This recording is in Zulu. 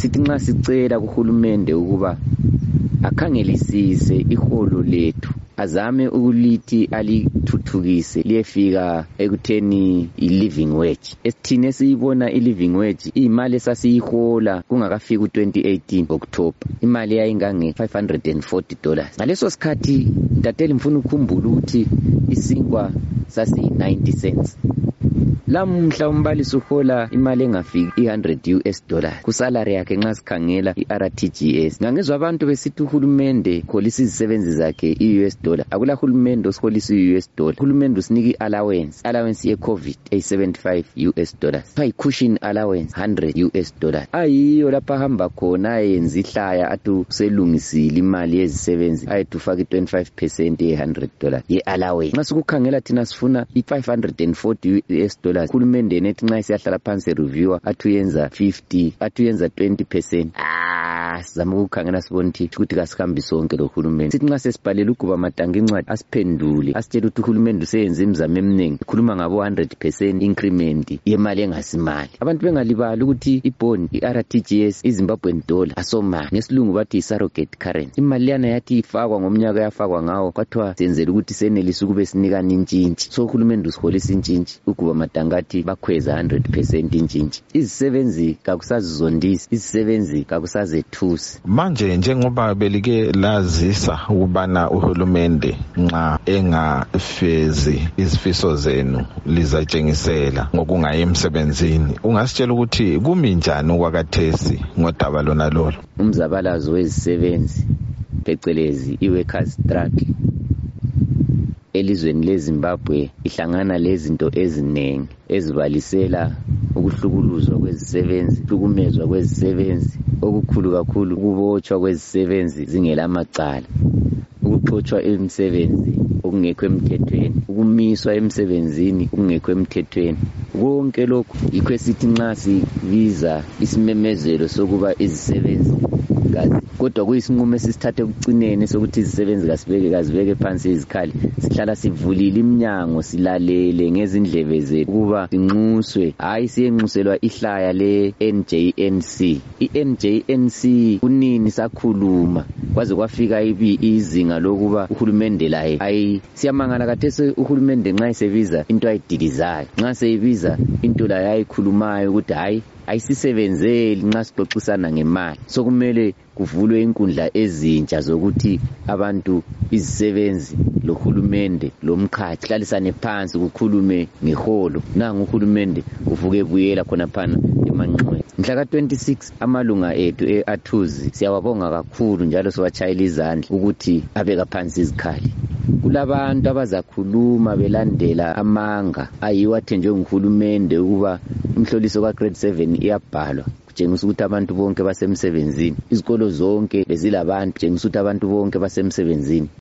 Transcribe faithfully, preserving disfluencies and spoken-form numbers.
sithi nxa sicela kuhulumende ukuba akhangelisise iholo lethu, azame ukulithi alithuthukise liyefika ekutheni i-living wage. Esithini esiyibona i-living wage imali esasiyihola kungakafika u-twenty eighteen October, imali yayingange five hundred forty dollars. Ngaleso sikhathi ntateli mfuna ukukhumbula ukuthi isinkwa sasi ninety cents. Lamhla umbalisi uhola imali engafiki one hundred U S dollars kusalary yakhe nxa sikhangela i-R T G S. Ngangizwa abantu besithi uhulumende kholisa izisebenzi zakhe i-U S dollar. Akula hulumende osiholisa i-U S dollar. Uhulumende usinike i-allowance, allowance ye-COVID eyi seventy-five U S dollars. Pha cushion allowance one hundred U S dollars. Ayiyo lapha hamba khona ayenza ihlaya atu selungisile imali yezisebenzi ayethu faka twenty-five percent ye one hundred dollars ye-allowance. Nxa sikukhangela thina sifuna i-five hundred forty U S dollars. Uhulumende nethi nxa siyahlala phansi reviewer athu yenza fifty, athu yenza twenty percent. Ah, sizama ukukhangela sibona ukuthi kasihambi sonke lo hulumende. Sithi nxa sesibhalela ukuba matanga incwadi asiphendule asitshela ukuthi uhulumende useyenza imizamo eminingi, khuluma ngabo one hundred percent increment yemali engasimali. Abantu bengalibali ukuthi ibond i-R T G S iZimbabwean dollar asomali, ngesilungu bathi i-surrogate currency. Imali yana yathi ifakwa ngomnyaka yafakwa ngawo kwathiwa senzela ukuthi senelise ukube sinikana intshintshi. So uhulumende usiholisa intshintshi ukuba matanga athi bakhweza one hundred percent intshintshi. Izisebenzi kakusazizondisi, izisebenzi kakusazethusi. Manje njengoba belike lazisa ukubana uhulumende nxa engafezi izifiso zenu lizatshengisela ngokungayi emsebenzini, ungasitshela ukuthi kumi njani okwakathesi ngodaba lona lolo? Umzabalazo wezisebenzi phecelezi i-workers strike elizweni leZimbabwe ihlangana lezinto eziningi ezibalisela ukuhlukuluzwa kwezisebenzi, ukuhlukumezwa kwezisebenzi, okukhulu kakhulu ukubotshwa kwezisebenzi zingela macala, ukuxotshwa emsebenzi okungekho emthethweni, ukumiswa emsebenzini okungekho emthethweni. Konke lokhu yikho esithi nxa sibiza isimemezelo sokuba izisebenzi kazi, kodwa kuyisinqumo esisithathe ekucineni sokuthi izisebenzi kasibeke kazibeke phansi izikhali, sihlala sivulile iminyango silalele ngezindlebe zethu ukuba sinxuswe. Hayi siyenxuselwa ihlaya le N J N C. I-N J N C kunini sakhuluma kwaze kwafika ibi izinga lokuba uhulumende laye ayi siyamangala kathesi uhulumende nxa esebiza into ayidilizayo, nxa seyibiza into la yayikhulumayo ukuthi hayi ayisisebenzeli nxa sixoxisana ngemali. So kumele kuvulwe inkundla ezintsha zokuthi abantu izisebenzi lohulumende lomkhathi hlalisane phansi kukhulume ngeholo. Nangu uhulumende uvuke buyela khona phana emanqweni. Mhla ka twenty-six amalunga ethu e-Athuzi siyawabonga kakhulu njalo siwatshayela izandla ukuthi abeka phansi izikhali. Kulabantu abazakhuluma belandela amanga ayiwo athenjwe nguhulumende ukuba umhloliso ka grade seven iyabhalwa kutshengisa ukuthi abantu bonke basemsebenzini, izikolo zonke bezilabantu kutshengisa ukuthi abantu bonke basemsebenzini.